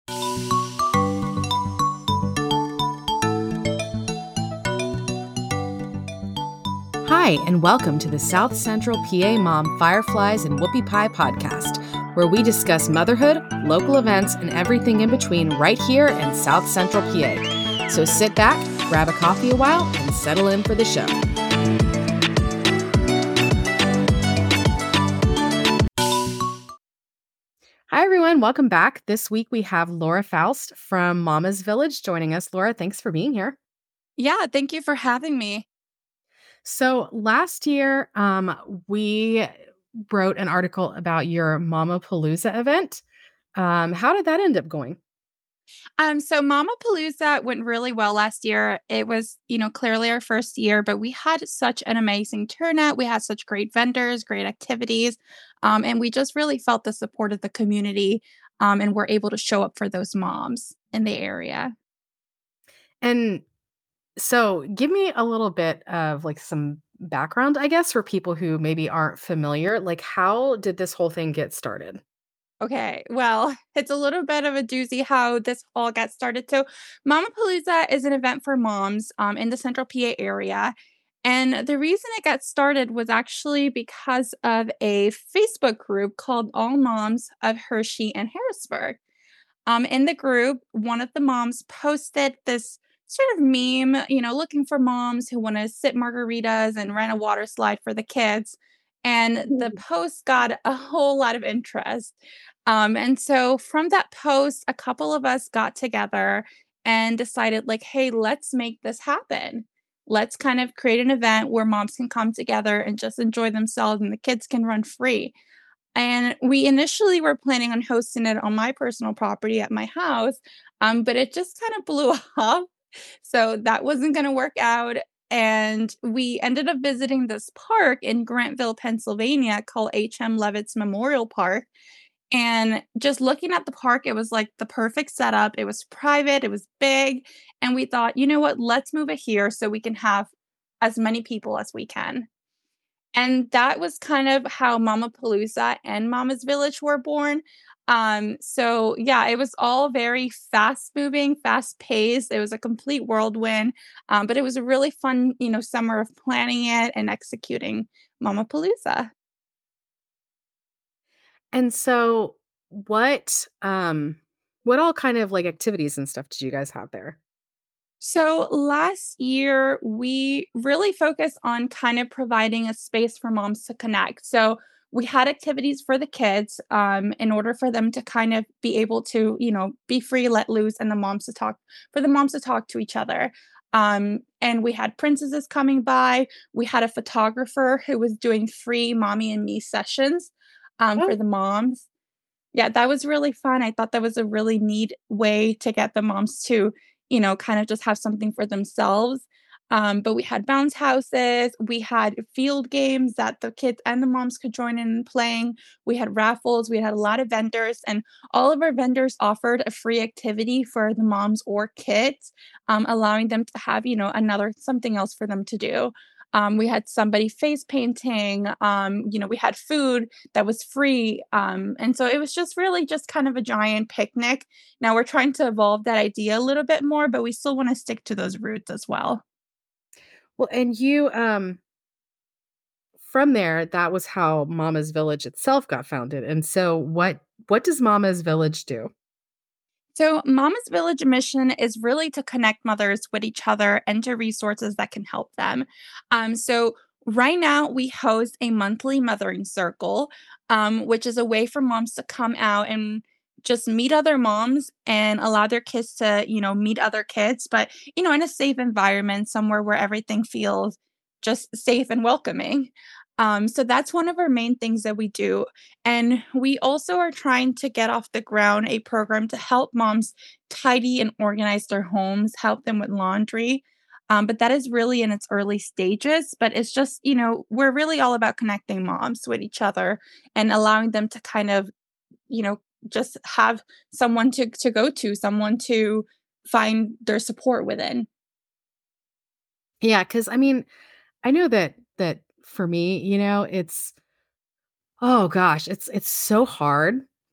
Hi, and welcome to the South Central PA Mom Fireflies and Whoopie Pie podcast, where we discuss motherhood, local events, and everything in between right here in South Central PA. So sit back, grab a coffee a while, and settle in for the show. Hi, everyone. Welcome back. This week we have Laura Faust from Mama's Village joining us. Laura, thanks for being here. Yeah, thank you for having me. So last year, we wrote an article about your Mama Palooza event. How did that end up going? So Mama Palooza went really well last year. It was, clearly our first year, but we had such an amazing turnout. We had such great vendors, great activities, and we just really felt the support of the community, and we're able to show up for those moms in the area. And so give me a little bit of like some background, I guess, for people who maybe aren't familiar. Like, how did this whole thing get started? Okay, well, it's a little bit of a doozy how this all got started. So, Mama Palooza is an event for moms in the central PA area. And the reason it got started was actually because of a Facebook group called All Moms of Hershey and Harrisburg. In the group, one of the moms posted this sort of meme, looking for moms who want to sip margaritas and rent a water slide for the kids. And the Mhm. post got a whole lot of interest. And so from that post, a couple of us got together and decided, like, hey, let's make this happen. Let's kind of create an event where moms can come together and just enjoy themselves and the kids can run free. And we initially were planning on hosting it on my personal property at my house, but it just kind of blew up. So that wasn't going to work out. And we ended up visiting this park in Grantville, Pennsylvania called H.M. Levitt's Memorial Park. And just looking at the park, it was like the perfect setup. It was private, it was big. And we thought, you know what, let's move it here so we can have as many people as we can. And that was kind of how Mama Palooza and Mama's Village were born. So yeah, it was all very fast moving, fast paced. It was a complete whirlwind. But it was a really fun, summer of planning it and executing Mama Palooza. And so what all kind of like activities and stuff did you guys have there? So last year, we really focused on kind of providing a space for moms to connect. So we had activities for the kids in order for them to kind of be able to, be free, let loose, and for the moms to talk to each other. And we had princesses coming by. We had a photographer who was doing free mommy and me sessions for Oh, the moms. Yeah, that was really fun. I thought that was a really neat way to get the moms to, kind of just have something for themselves. But we had bounce houses, we had field games that the kids and the moms could join in playing. We had raffles, we had a lot of vendors, and all of our vendors offered a free activity for the moms or kids, allowing them to have, another something else for them to do. We had somebody face painting, we had food that was free. And so it was just really just kind of a giant picnic. Now we're trying to evolve that idea a little bit more, but we still want to stick to those roots as well. well, and you from there, that was how Mama's Village itself got founded. And so what does Mama's Village do? So, Mama's Village mission is really to connect mothers with each other and to resources that can help them. So, right now, we host a monthly mothering circle, which is a way for moms to come out and just meet other moms and allow their kids to, meet other kids, but, in a safe environment, somewhere where everything feels just safe and welcoming. So that's one of our main things that we do. And we also are trying to get off the ground a program to help moms tidy and organize their homes, help them with laundry. But that is really in its early stages. But it's just, we're really all about connecting moms with each other and allowing them to kind of, you know, just have someone to go to, someone to find their support within. Yeah, because I mean, I know that for me, it's oh gosh, it's so hard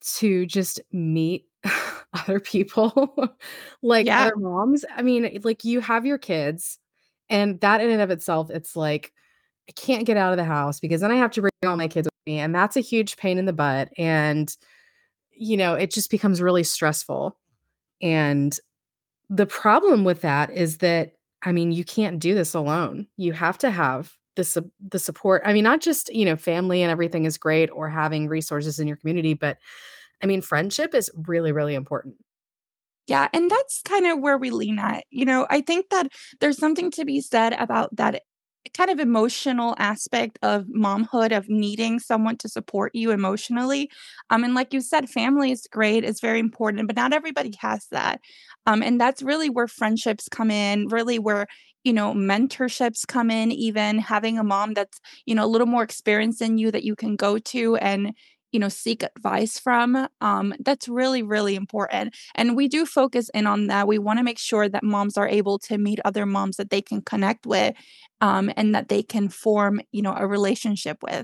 to just meet other people, like Yeah. other moms. I mean, like you have your kids, and that in and of itself, it's like I can't get out of the house because then I have to bring all my kids with me, and that's a huge pain in the butt. And it just becomes really stressful. And the problem with that is that, I mean, you can't do this alone. You have to have the support. I mean, not just, family and everything is great or having resources in your community, but I mean, friendship is really, really important. Yeah, and that's kind of where we lean at. I think that there's something to be said about that kind of emotional aspect of momhood, of needing someone to support you emotionally. And like you said, family is great, it's very important, but not everybody has that. And that's really where friendships come in, really where mentorships come in, even having a mom that's, a little more experienced than you that you can go to and seek advice from. That's really, really important. And we do focus in on that. We want to make sure that moms are able to meet other moms that they can connect with, and that they can form, a relationship with.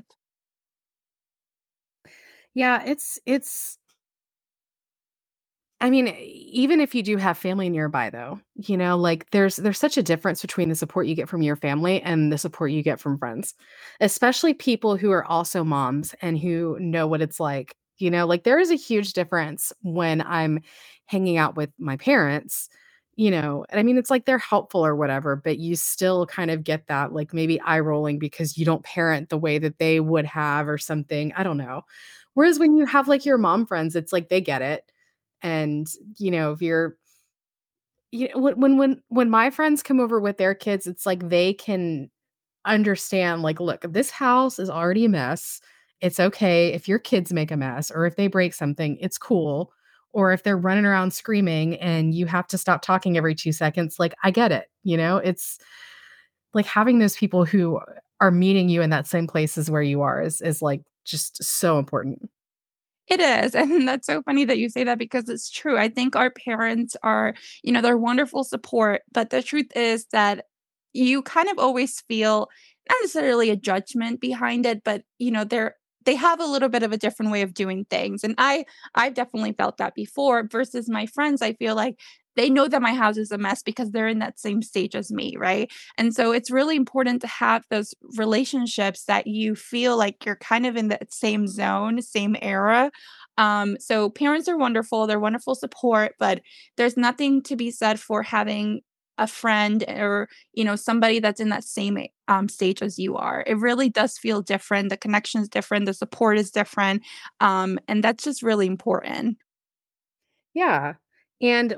Yeah, it's I mean, even if you do have family nearby though, like there's such a difference between the support you get from your family and the support you get from friends. Especially people who are also moms and who know what it's like. Like there is a huge difference when I'm hanging out with my parents, and I mean it's like they're helpful or whatever, but you still kind of get that like maybe eye rolling because you don't parent the way that they would have or something. I don't know. Whereas when you have like your mom friends, it's like they get it and, if you're when my friends come over with their kids, it's like they can understand, like, "Look, this house is already a mess. It's okay if your kids make a mess or if they break something, it's cool." Or if they're running around screaming and you have to stop talking every 2 seconds, like, I get it, It's like having those people who are meeting you in that same place as where you are is, like, just so important. It is, and that's so funny that you say that because it's true. I think our parents are, they're wonderful support, but the truth is that you kind of always feel not necessarily a judgment behind it, but they have a little bit of a different way of doing things. And I've definitely felt that before versus my friends. I feel like they know that my house is a mess because they're in that same stage as me, right? And so it's really important to have those relationships that you feel like you're kind of in that same zone, same era. So parents are wonderful, they're wonderful support, but there's nothing to be said for having a friend or somebody that's in that same stage as you are. It really does feel different. The connection is different, the support is different, and that's just really important. Yeah. And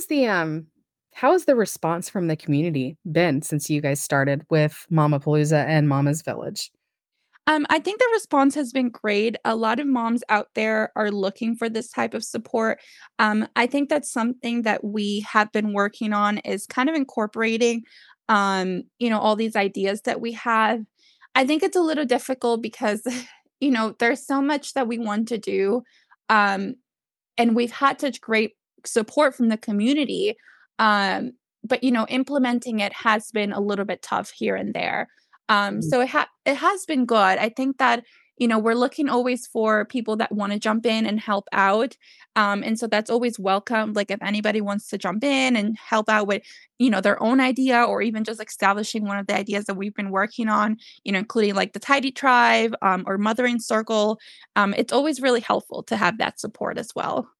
how has the response from the community been since you guys started with Mamapalooza and Mama's Village? I think the response has been great. A lot of moms out there are looking for this type of support. I think that's something that we have been working on is kind of incorporating, all these ideas that we have. I think it's a little difficult because, there's so much that we want to do. Um, and we've had such great support from the community. Um, but implementing it has been a little bit tough here and there. Mm. So it has been good. I think that we're looking always for people that want to jump in and help out. And so that's always welcome. Like if anybody wants to jump in and help out with their own idea or even just establishing one of the ideas that we've been working on, including like the Tidy Tribe or Mothering Circle. It's always really helpful to have that support as well.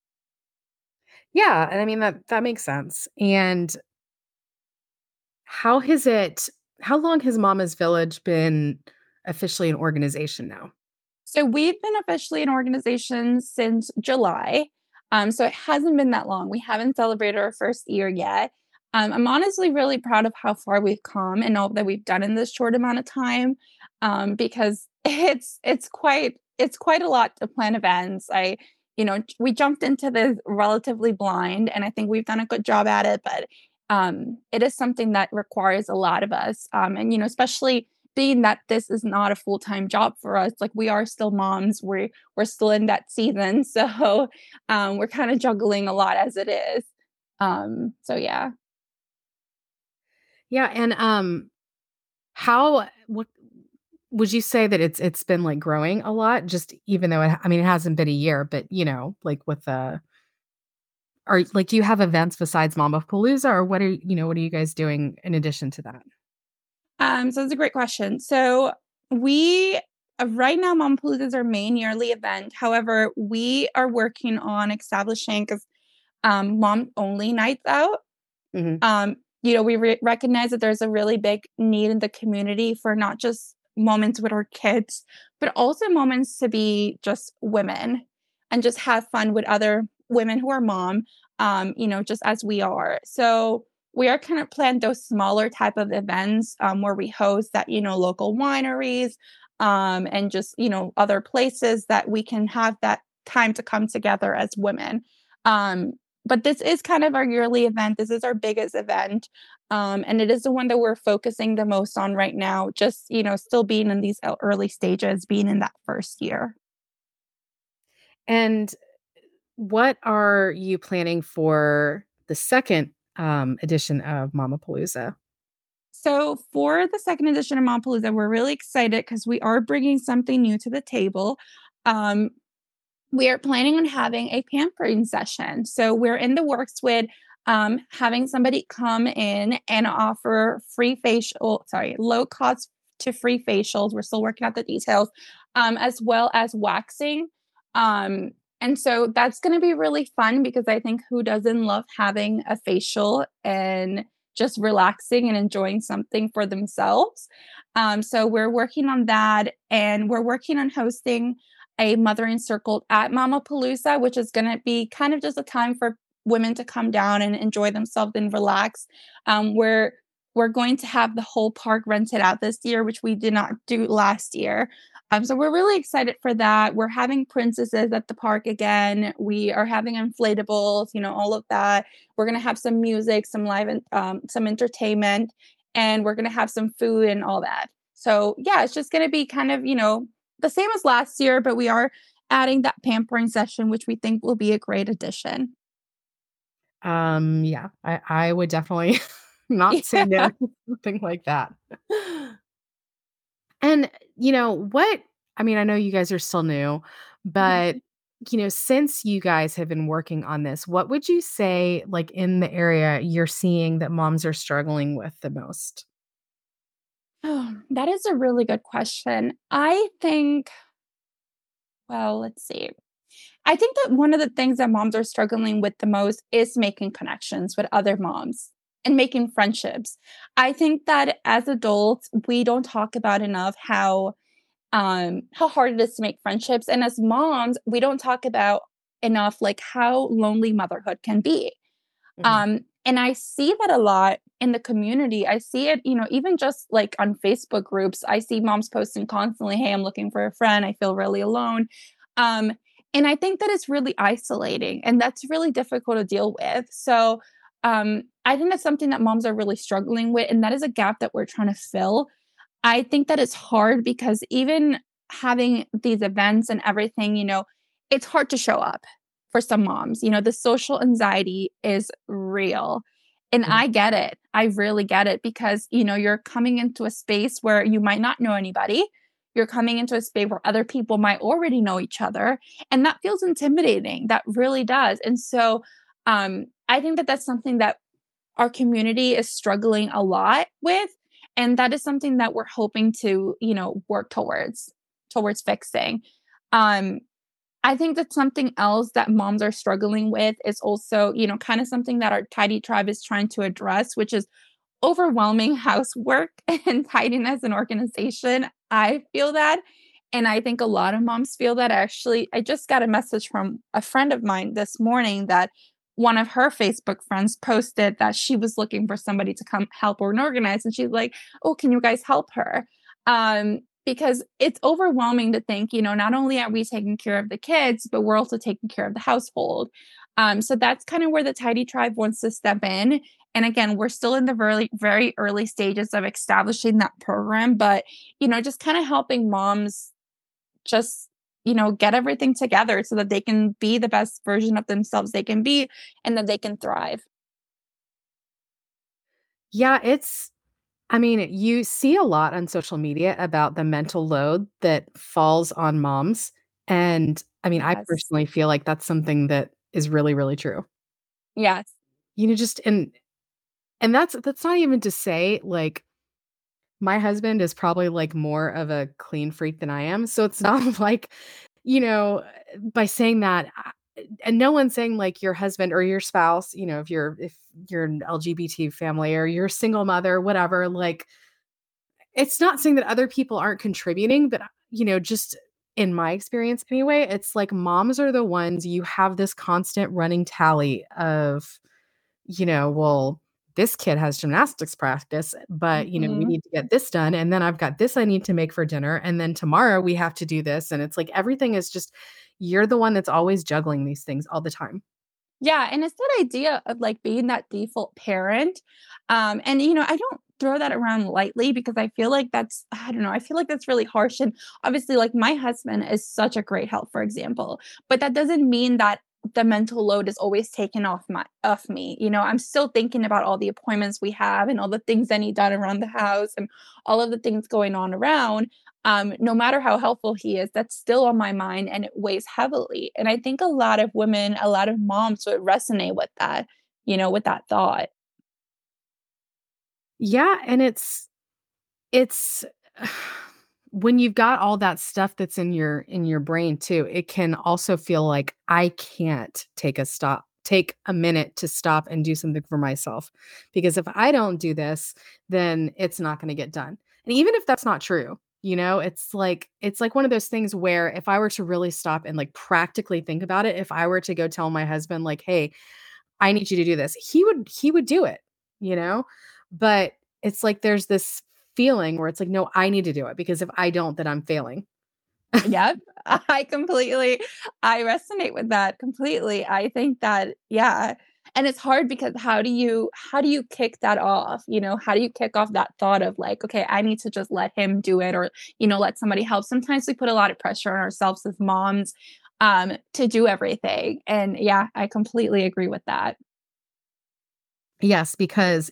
Yeah, and I mean that makes sense. And how has it how long has Mama's Village been officially an organization now? So we've been officially an organization since July. So it hasn't been that long. We haven't celebrated our first year yet. I'm honestly really proud of how far we've come and all that we've done in this short amount of time. Because it's quite a lot to plan events. We jumped into this relatively blind, and I think we've done a good job at it. But it is something that requires a lot of us, and especially being that this is not a full-time job for us, like, we are still moms, we're still in that season, so, we're kinda juggling a lot as it is. So yeah. Yeah, and how would you say that it's been, like, growing a lot? Just even though I mean, it hasn't been a year, but, like, with the do you have events besides Mamapalooza, or what are you guys doing in addition to that? So that's a great question. So we right now, Momapalooza is our main yearly event. However, we are working on establishing because mom only nights out. Mhm. We recognize that there's a really big need in the community for not just moments with our kids, but also moments to be just women and just have fun with other women who are mom, just as we are. So we are kind of plan those smaller type of events where we host at, local wineries and just, other places that we can have that time to come together as women. Um, but this is kind of our yearly event. This is our biggest event. And it is the one that we're focusing the most on right now, just, still being in these early stages, being in that first year. And what are you planning for the second, edition of Mamapalooza? So for the second edition of Montpalooza, we're really excited because we are bringing something new to the table. Um, we are planning on having a pampering session. So we're in the works with having somebody come in and offer low cost to free facials. We're still working out the details, as well as waxing. And so that's going to be really fun because I think who doesn't love having a facial and just relaxing and enjoying something for themselves? So we're working on that, and we're working on hosting a mothering circle at Mamapalooza, which is going to be kind of just a time for women to come down and enjoy themselves and relax. We're going to have the whole park rented out this year, which we did not do last year. So we're really excited for that. We're having princesses at the park again. We are having inflatables, all of that. We're gonna have some music, some live, some entertainment, and we're gonna have some food and all that. So yeah, it's just gonna be kind of the same as last year, but we are adding that pampering session, which we think will be a great addition. Yeah, I would definitely not say no Yeah. to something like that. And, what I mean, I know you guys are still new, but, Mhm. since you guys have been working on this, what would you say, like, in the area you're seeing that moms are struggling with the most? Oh, that is a really good question. I think, well, let's see. I think that one of the things that moms are struggling with the most is making connections with other moms and making friendships. I think that as adults, we don't talk about enough how hard it is to make friendships, and as moms, we don't talk about enough like how lonely motherhood can be. Mhm. And I see that a lot in the community. I see it, even just like on Facebook groups. I see moms posting constantly, "Hey, I'm looking for a friend. I feel really alone." Um, and I think that it's really isolating, and that's really difficult to deal with. So I think that's something that moms are really struggling with, and that is a gap that we're trying to fill. I think that it's hard because even having these events and everything, it's hard to show up for some moms. The social anxiety is real. And Mhm. I get it. I really get it because, you're coming into a space where you might not know anybody. You're coming into a space where other people might already know each other. And that feels intimidating. That really does. And so I think that that's something that our community is struggling a lot with, and that is something that we're hoping to work towards fixing. um I think that something else that moms are struggling with is also kind of something that our tidy tribe is trying to address, which is overwhelming housework and tidiness and organization. I feel that, and I think a lot of moms feel that. Actually, I just got a message from a friend of mine this morning that one of her Facebook friends posted that she was looking for somebody to come help her and organize, and she's like, "Oh, can you guys help her?" Because it's overwhelming to think, not only are we taking care of the kids, but we're also taking care of the household. So that's kind of where the Tidy Tribe wants to step in. And again, we're still in the very, very early stages of establishing that program, but just kind of helping moms just get everything together so that they can be the best version of themselves they can be and that they can thrive. Yeah, I mean, you see a lot on social media about the mental load that falls on moms, and, I mean, I Yes. personally feel like that's something that is really, really true. Yes. Just and that's not even to say, like, my husband is probably, like, more of a clean freak than I am, so it's not like, you know, by saying that, and no one's saying, like, your husband or your spouse, if you're an LGBT family or you're a single mother, whatever, like, it's not saying that other people aren't contributing, but, just in my experience anyway, it's like moms are the ones you have this constant running tally of, well, this kid has gymnastics practice, but, we Mhm. need to get this done, and then I've got this I need to make for dinner, and then tomorrow we have to do this, and it's like everything is just you're the one that's always juggling these things all the time. Yeah, and it's that idea of, like, being that default parent, and, I don't throw that around lightly because I feel like that's I don't know, I feel like that's really harsh, and obviously, like, my husband is such a great help, for example, but that doesn't mean that the mental load is always taken off me, I'm still thinking about all the appointments we have and all the things I need done around the house and all of the things going on around, no matter how helpful he is, that's still on my mind and it weighs heavily. And I think a lot of women, a lot of moms would resonate with that, with that thought. Yeah, and it's when you've got all that stuff that's in your brain too, it can also feel like I can't take a minute to stop and do something for myself. Because if I don't do this, then it's not going to get done. And even if that's not true, it's like one of those things where if I were to really stop and like practically think about it, if I were to go tell my husband like, "Hey, I need you to do this." He would do it, you know? But it's like there's this feeling where it's like, "No, I need to do it because if I don't, then I'm failing." Yep. I resonate with that completely. I think that, yeah. And it's hard because how do you kick that off? How do you kick off that thought of like, okay, I need to just let him do it or, let somebody help. Sometimes we put a lot of pressure on ourselves as moms to do everything. And yeah, I completely agree with that. Yes, because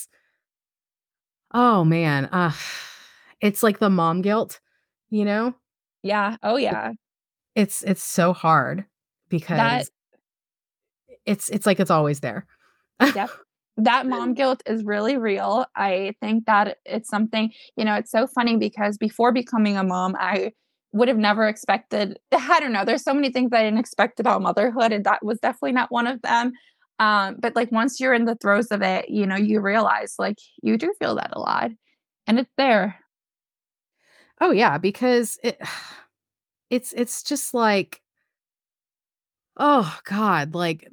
oh man, it's like the mom guilt, you know? Yeah. Oh yeah. It's so hard That because it's like it's always there. Yep. That mom guilt is really real. I think that it's something, it's so funny because before becoming a mom, I would have never expected, I don't know, there's so many things I didn't expect about motherhood, and that was definitely not one of them. But like once you're in the throes of it, you realize like you do feel that a lot and it's there. Oh yeah, because it's just like, oh god,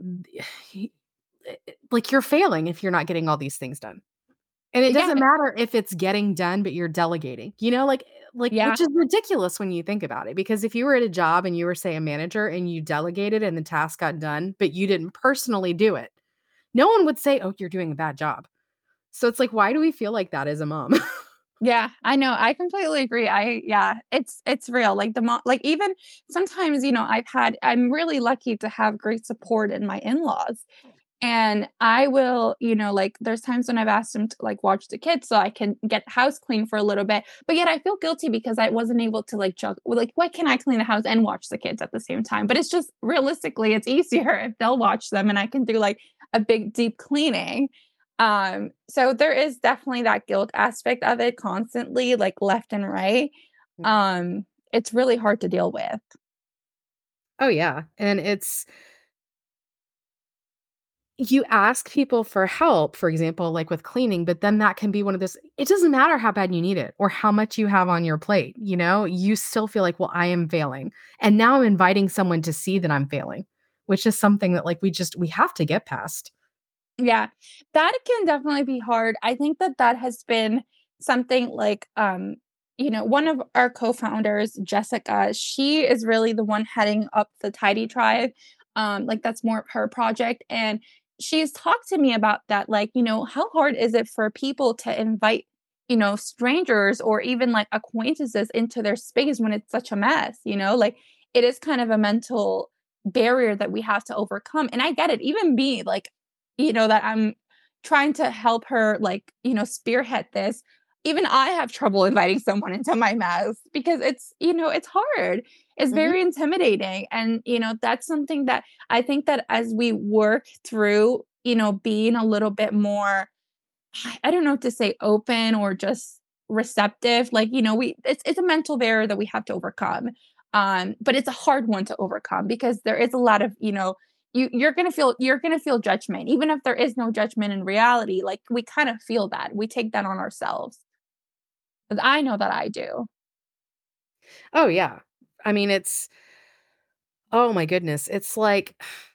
like you're failing if you're not getting all these things done. And it Yeah. doesn't matter if it's getting done, but you're delegating, Yeah. which is ridiculous when you think about it, because if you were at a job and you were, say, a manager and you delegated and the task got done, but you didn't personally do it, no one would say, "Oh, you're doing a bad job." So it's like, why do we feel like that as a mom? Yeah, I know. I completely agree. Yeah, it's real. Like like even sometimes, I'm really lucky to have great support in my in-laws. And I will, like there's times when I've asked them to like watch the kids so I can get the house clean for a little bit. But yet I feel guilty because I wasn't able to like juggle like why can't I clean the house and watch the kids at the same time? But it's just realistically it's easier if they'll watch them and I can do like a big deep cleaning. So there is definitely that guilt aspect of it constantly, like left and right. Mhm. It's really hard to deal with. Oh, yeah, and you ask people for help, for example, like with cleaning, but then that can be one of those it doesn't matter how bad you need it or how much you have on your plate, you still feel like, "Well, I am failing." And now I'm inviting someone to see that I'm failing, which is something that, like, we have to get past. Yeah, that can definitely be hard. I think that that has been something like, one of our co-founders, Jessica, she is really the one heading up the Tidy Tribe. Like that's more of her project. And she's talked to me about that. Like, how hard is it for people to invite, strangers or even like acquaintances into their space when it's such a mess, like it is kind of a mental barrier that we have to overcome. And I get it. Even me, like, that I'm, trying to help her, like, spearhead this, even I have trouble inviting someone into my mess because it's hard. It's Mhm. very intimidating. And, that's something that I think that as we work through, being a little bit more, I don't know what to say, open or just receptive. Like, it's a mental barrier that we have to overcome. But it's a hard one to overcome because there is a lot of, you're gonna feel judgment, even if there is no judgment in reality. Like we kind of feel that we take that on ourselves. 'Cause I know that I do. Oh, yeah. I mean, it's oh my goodness. It's like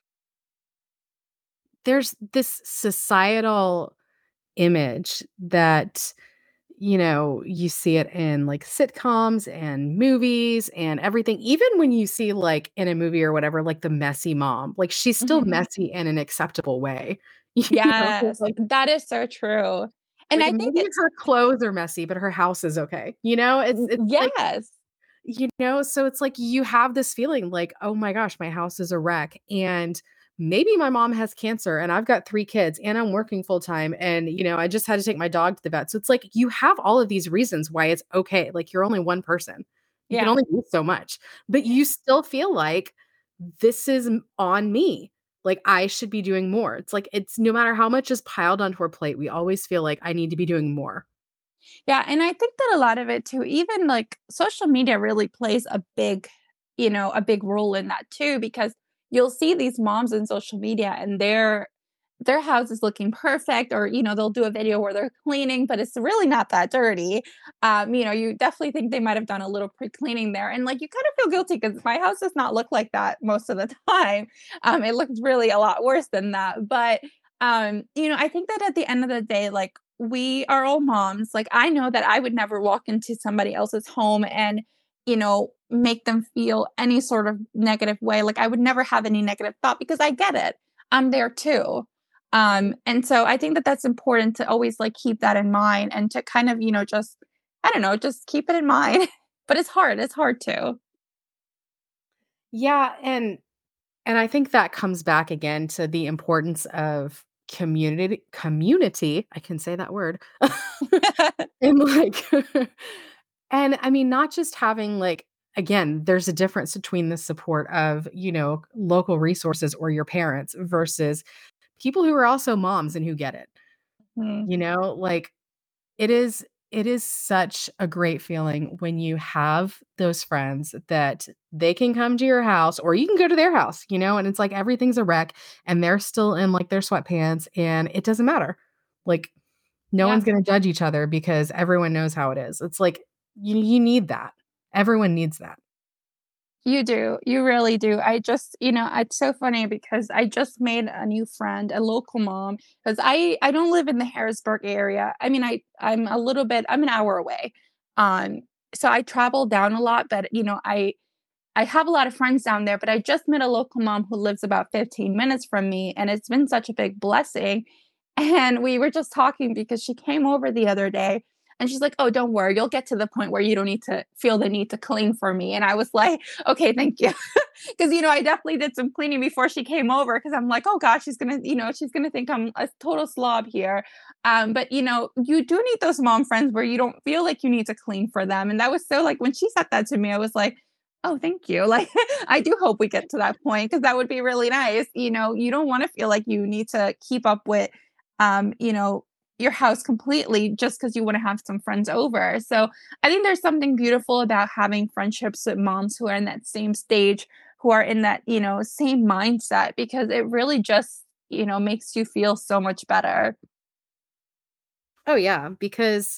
there's this societal image that, you see it in, like, sitcoms and movies and everything. Even when you see, like, in a movie or whatever, like, the messy mom, like, she's still Mhm. messy in an acceptable way, Yes, like that is so true. And I think maybe it's her clothes are messy, but her house is okay, It's like yes. so it's like you have this feeling like, "Oh my gosh, my house is a wreck, and maybe my mom has cancer, and I've got 3 kids, and I'm working full time, and, I just had to take my dog to the vet." So it's like you have all of these reasons why it's okay, like, you're only one person. You can Yeah. only do so much, but you still feel like, "This is on me." Like, I should be doing more. It's like it's no matter how much is piled onto our plate, we always feel like, "I need to be doing more." Yeah, and I think that a lot of it too, even like social media really plays a big role in that too, because you'll see these moms in social media and their house is looking perfect, or they'll do a video where they're cleaning, but it's really not that dirty. You definitely think they might have done a little pre-cleaning there, and like you kind of feel guilty because my house does not look like that most of the time. It looks really a lot worse than that, but I think that at the end of the day, like we are all moms. Like I know that I would never walk into somebody else's home and, make them feel any sort of negative way. Like I would never have any negative thought because I get it. I'm there too. And so I think that that's important to always like keep that in mind and to kind of, just I don't know, just keep it in mind. But it's hard. It's hard too. Yeah, and I think that comes back again to the importance of community, I can say that word. And, like and I mean, not just having, like again, there's a difference between the support of, local resources or your parents versus people who are also moms and who get it, Mhm. Like, it is such a great feeling when you have those friends that they can come to your house or you can go to their house, and it's like everything's a wreck and they're still in like their sweatpants and it doesn't matter. Like no Yeah. one's going to judge each other because everyone knows how it is. It's like you need that. Everyone needs that. You do. You really do. It's so funny because I just made a new friend, a local mom, because I don't live in the Harrisburg area. I mean, I'm an hour away. Um, so I travel down a lot, but I have a lot of friends down there, but I just met a local mom who lives about 15 minutes from me, and it's been such a big blessing. And we were just talking because she came over the other day and she's like, "Oh, don't worry. You'll get to the point where you don't need to feel the need to clean for me." And I was like, "Okay, thank you." Because, I definitely did some cleaning before she came over because I'm like, "Oh gosh, she's gonna think I'm a total slob here." But you do need those mom friends where you don't feel like you need to clean for them. And that was so like when she said that to me, I was like, oh, thank you. Like, I do hope we get to that point because that would be really nice. You don't want to feel like you need to keep up with, um, you know, your house completely just because you want to have some friends over. So I think there's something beautiful about having friendships with moms who are in that same stage, who are in that, same mindset, because it really just, makes you feel so much better. Oh yeah, because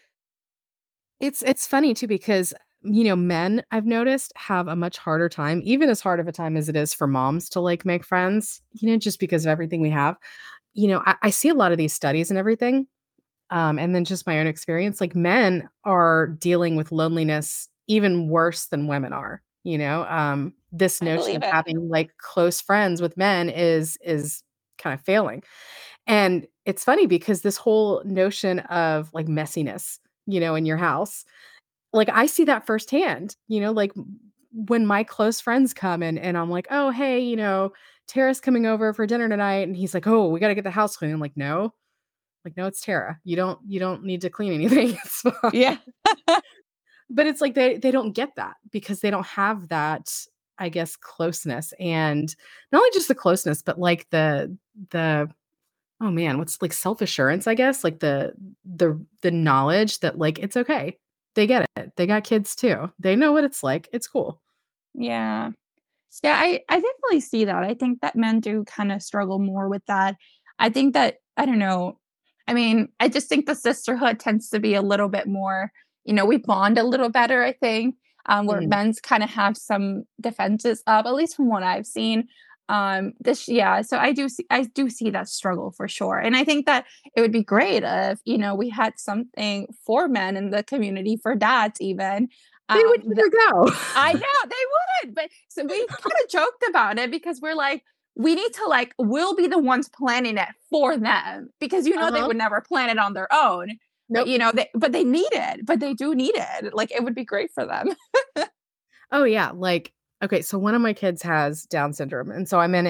it's funny too because, men I've noticed have a much harder time, even as hard of a time as it is for moms to, like, make friends, just because of everything we have. I see a lot of these studies and everything, and then just my own experience, like, men are dealing with loneliness even worse than women are, this I notion believe of it. having, like, close friends with men is kind of failing. And it's funny because this whole notion of, like, messiness, in your house, like, I see that firsthand, like, when my close friends come and I'm like, "Oh, hey, Tara's coming over for dinner tonight," and he's like, "Oh, we gotta get the house clean." I'm like, "No." Like, no, it's Tara. You don't need to clean anything. It's fine. Yeah. But it's like they don't get that because they don't have that, I guess, closeness. And not only just the closeness, but like the oh man, what's like self-assurance, I guess, like the knowledge that like it's okay. They get it. They got kids too. They know what it's like. It's cool. Yeah. Yeah, I definitely see that. I think that men do kind of struggle more with that. I think that I don't know. I mean, I just think the sisterhood tends to be a little bit more, we bond a little better, I think. Where Mm. men's kind of have some defenses up, at least from what I've seen. This yeah, so I do see that struggle for sure. And I think that it would be great if, we had something for men in the community, for dads even. They would Um, never go. I know they wouldn't, but so we kind of joked about it because we're like, we need to like, we'll be the ones planning it for them because they Uh-huh. would never plan it on their own. But Nope. they need it, but they do need it. Like it would be great for them. Oh yeah, like okay, so one of my kids has Down syndrome, and so I'm in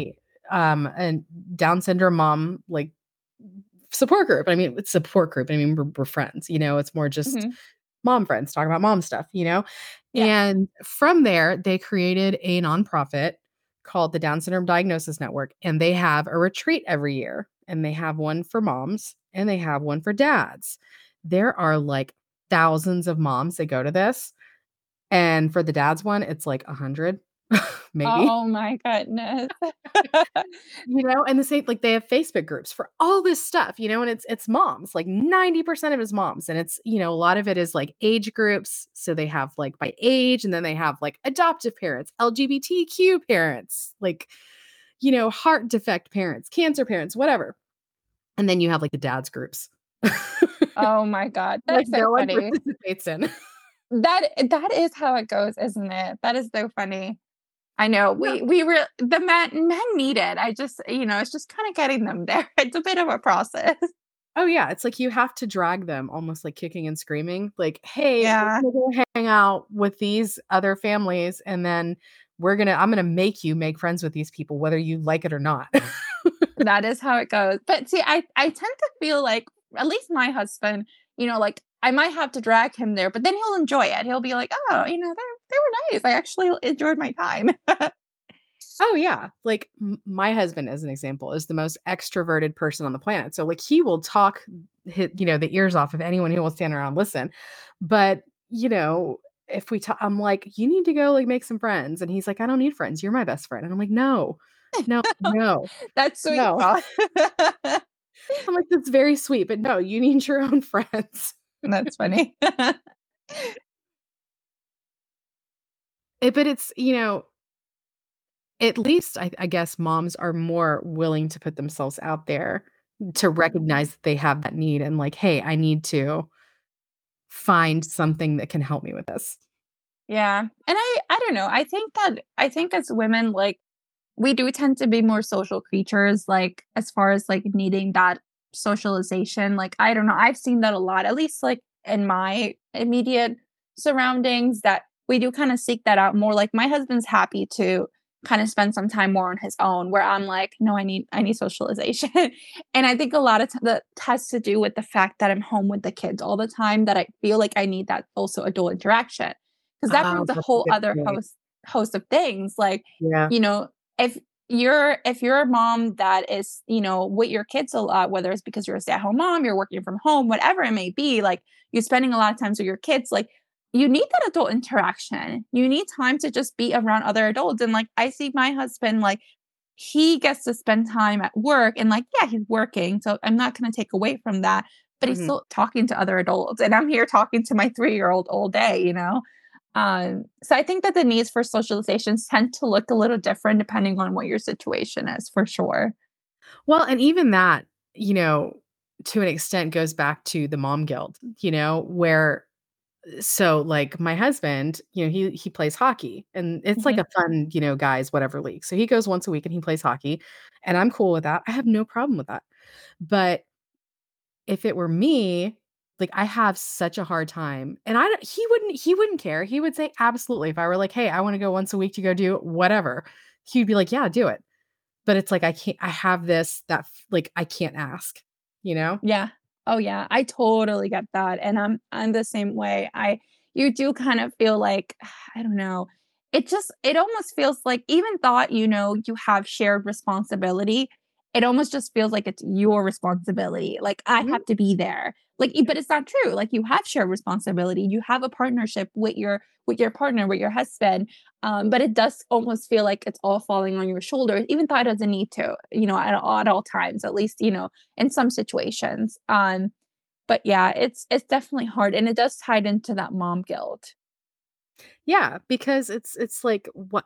a Down syndrome mom like support group. I mean, it's support group. I mean, we're friends. It's more just Mhm. mom friends talking about mom stuff. Yeah. And from there, they created a nonprofit called the Down Syndrome Diagnosis Network, and they have a retreat every year, and they have one for moms and they have one for dads. There are like thousands of moms that go to this, and for the dad's one, it's like 100, maybe. Oh my goodness. And the same like, they have Facebook groups for all this stuff, and it's moms, like 90% of it is moms, and it's, a lot of it is, like, age groups, so they have, like, by age, and then they have, like, adoptive parents, LGBTQ parents, like, heart defect parents, cancer parents, whatever, and then you have, like, the dads groups. Oh my God. Like, That's so no one funny. participates in. That is how it goes, isn't it? That is so funny. I know Yeah. we were the men need it. I just, it's just kind of getting them there. It's a bit of a process. Oh, yeah, it's like you have to drag them almost like kicking and screaming, like, "Hey, we're Yeah, gonna go hang out with these other families, and then I'm gonna make you make friends with these people whether you like it or not." that is how it goes. But see, I tend to feel like at least my husband, like I might have to drag him there, but then he'll enjoy it. He'll be like, "Oh, they were nice. I actually enjoyed my time." Oh, yeah, like, my husband, as an example, is the most extroverted person on the planet, so, like, he will talk the ears off of anyone who will stand around and listen, but, if I'm like, "You need to go, like, make some friends," and he's like, "I don't need friends, you're my best friend," and I'm like, "No, no, no, That's sweet no." though. I'm like, "That's very sweet, but no, you need your own friends." That's funny. But it's, at least I guess moms are more willing to put themselves out there to recognize that they have that need and like, "Hey, I need to find something that can help me with this." Yeah. And I don't know. I think as women, like we do tend to be more social creatures, like as far as like needing that socialization. Like I don't know. I've seen that a lot, at least like in my immediate surroundings, that we do kind of seek that out more. Like my husband's happy to kind of spend some time more on his own, where I'm like, no, I need socialization. And I think a lot of that has to do with the fact that I'm home with the kids all the time, that I feel like I need that also adult interaction, because that Oh, brings a that's a whole good other point. host of things. Like, Yeah. you know if you're a mom that is, with your kids a lot, whether it's because you're a stay-at-home mom, you're working from home, whatever it may be, like you're spending a lot of times with your kids, like you need that adult interaction. You need time to just be around other adults. And like I see my husband, like he gets to spend time at work, and like, yeah, he's working. So I'm not gonna take away from that, but he's Mhm. still talking to other adults. And I'm here talking to my 3-year-old all day. So I think that the needs for socializations tend to look a little different depending on what your situation is, for sure. Well, and even that, to an extent goes back to the mom guilt, where so, like, my husband, he plays hockey, and it's like Mhm. a fun, guys whatever league. So he goes once a week and he plays hockey, and I'm cool with that. I have no problem with that. But if it were me, like, I have such a hard time, and I don't he wouldn't care. He would say, "Absolutely." If I were like, "Hey, I wanna go once a week to go do whatever," he'd be like, "Yeah, do it." But it's like, I can't I have this that f like, I can't ask. you know? Yeah. Oh, yeah. I totally get that, and I'm the same way. I You do kind of feel like, I don't know, it almost feels like even thought, you have shared responsibility, it almost just feels like it's your responsibility, like, I Mhm. have to be there. Like, but it's not true, like, you have shared responsibility, you have a partnership with your partner, with your husband, but it does almost feel like it's all falling on your shoulders, even though it doesn't need to, at all times, at least, in some situations. But yeah, it's definitely hard, and it does tie into that mom guilt. Yeah, because it's like, what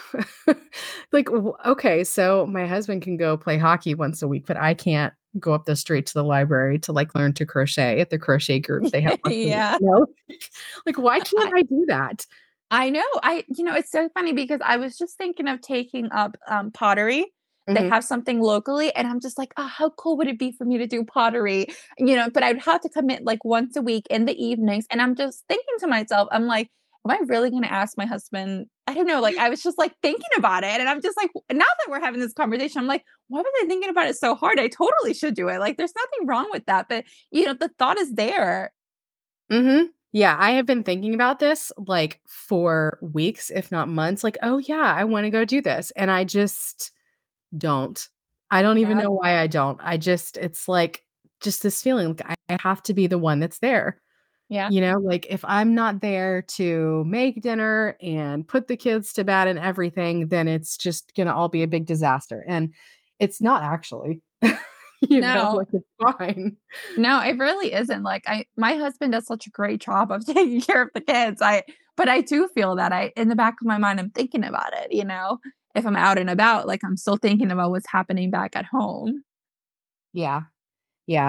like, okay, so my husband can go play hockey once a week, but I can't go up the street to the library to, like, learn to crochet at the crochet group they have once a week, Yeah. you know? Like, why can't I I do that? I know. It's so funny because I was just thinking of taking up pottery. They Mhm. have something locally, and I'm just like, oh, how cool would it be for me to do pottery? But I'd have to commit like once a week in the evenings. And I'm just thinking to myself, I'm like, am I really going to ask my husband? I don't know. Like, I was just like thinking about it. And I'm just like, now that we're having this conversation, I'm like, why was I thinking about it so hard? I totally should do it. Like, there's nothing wrong with that. But, the thought is there. Mhm. Yeah, I have been thinking about this, like, for weeks, if not months, like, "Oh, yeah, I wanna go do this," and I just don't. I don't even Yeah. know why I don't. It's like, just this feeling, like, I have to be the one that's there, Yeah. you know? Like, if I'm not there to make dinner and put the kids to bed and everything, then it's just gonna all be a big disaster, and it's not actually. No. Like, it's fine. No, it really isn't, like, my husband does such a great job of taking care of the kids, but I do feel that in the back of my mind, I'm thinking about it, if I'm out and about, like, I'm still thinking about what's happening back at home. Yeah. Yeah,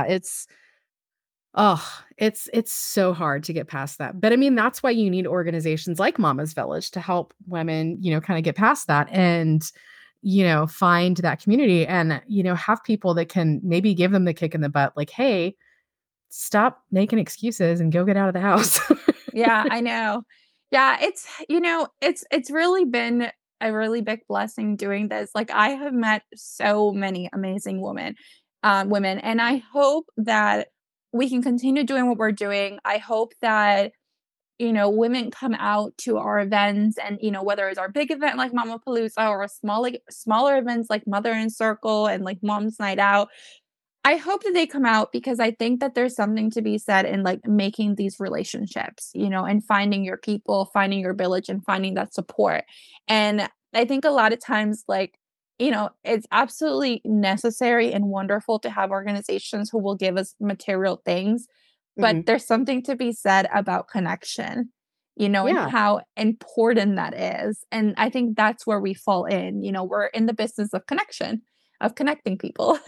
oh, it's so hard to get past that. But I mean, that's why you need organizations like Mama's Village to help women, kind of get past that and, find that community and, have people that can maybe give them the kick in the butt, like, hey, stop making excuses and go get out of the house. Yeah, I know. Yeah, it's really been a really big blessing doing this, like, I have met so many amazing women, and I hope that we can continue doing what we're doing. I hope that women come out to our events and, whether it's our big event like Mamapalooza or a smaller events like Mother in Circle and like Mom's Night Out. I hope that they come out because I think that there's something to be said in like making these relationships, and finding your people, finding your village and finding that support. And I think a lot of times, like, it's absolutely necessary and wonderful to have organizations who will give us material things, but Mhm. there's something to be said about connection, and Yeah. how important that is. And I think that's where we fall in. We're in the business of connection, of connecting people.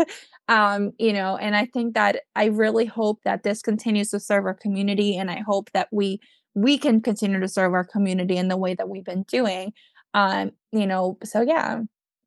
And I think that I really hope that this continues to serve our community, and I hope that we can continue to serve our community in the way that we've been doing. So yeah.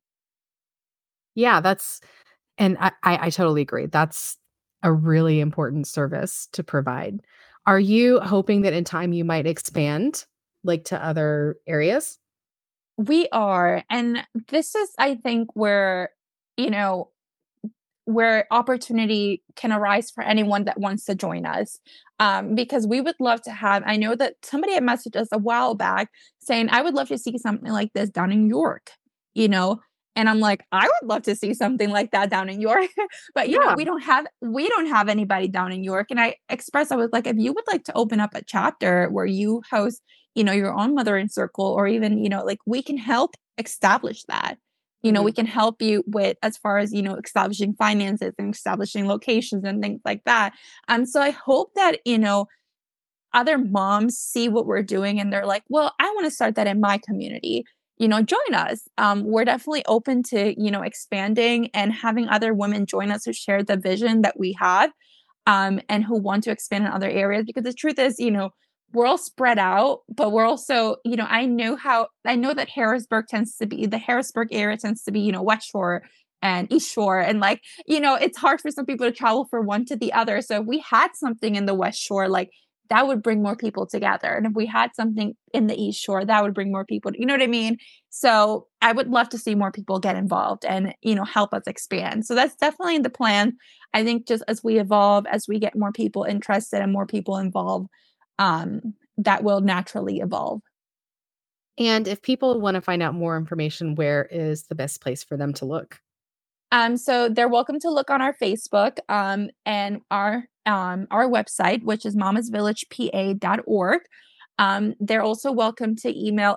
Yeah, and I totally agree. That's a really important service to provide. Are you hoping that in time you might expand, like, to other areas? We are. And this is, I think, you know, where opportunity can arise for anyone that wants to join us. Because we would love to have, I know that somebody had messaged us a while back saying, I would love to see something like this down in York, you know? And I'm like, I would love to see something like that down in York. But Yeah. we don't have anybody down in York. And I was like, if you would like to open up a chapter where you host, your own Mother in Circle, or even, like we can help establish that. We Mhm. can help you with as far as, establishing finances and establishing locations and things like that. So I hope that, other moms see what we're doing and they're like, well, I want to start that in my community. Join us. We're definitely open to, expanding and having other women join us who share the vision that we have, and who want to expand in other areas. Because the truth is, we're all spread out, but we're also, I know that the Harrisburg area tends to be, West Shore and East Shore. And like, it's hard for some people to travel from one to the other. So if we had something in the West Shore, like that would bring more people together. And if we had something in the East Shore, that would bring more people, you know what I mean? So I would love to see more people get involved and, help us expand. So that's definitely the plan. I think just as we evolve, as we get more people interested and more people involved, that will naturally evolve. And if people want to find out more information, where is the best place for them to look? So they're welcome to look on our Facebook, and our website, which is mamasvillagep.org. They're also welcome to email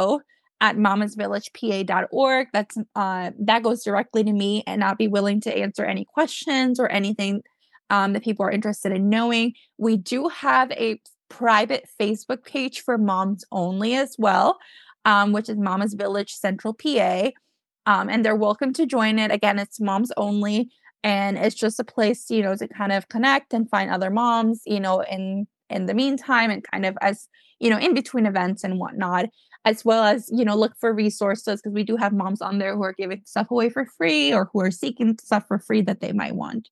info@mamasvillagep.org. That goes directly to me, and I'll be willing to answer any questions or anything that people are interested in knowing. We do have a private Facebook page for moms only as well, which is Mama's Village Central PA. And they're welcome to join it. Again, it's moms only, and it's just a place, to kind of connect and find other moms, in the meantime, and kind of as, in between events and whatnot, as well as, look for resources, because we do have moms on there who are giving stuff away for free or who are seeking stuff for free that they might want.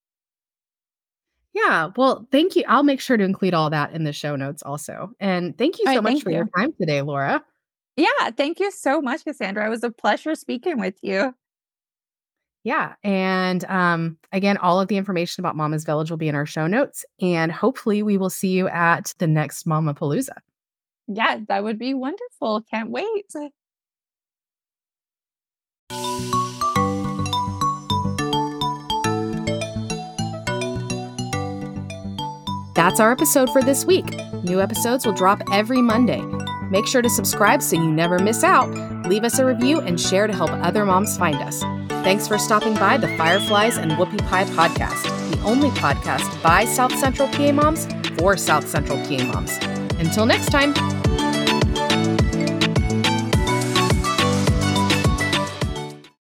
Yeah, well, thank you. I'll make sure to include all that in the show notes also. And thank you so much for your time today, Laura. Yeah, thank you so much, Cassandra. It was a pleasure speaking with you. Yeah. And again, all of the information about Mama's Village will be in our show notes. And hopefully we will see you at the next Mamapalooza. Yeah, that would be wonderful. Can't wait. That's our episode for this week. New episodes will drop every Monday. Make sure to subscribe so you never miss out. Leave us a review and share to help other moms find us. Thanks for stopping by the Fireflies and Whoopie Pie podcast, the only podcast by South Central PA moms for South Central PA moms. Until next time.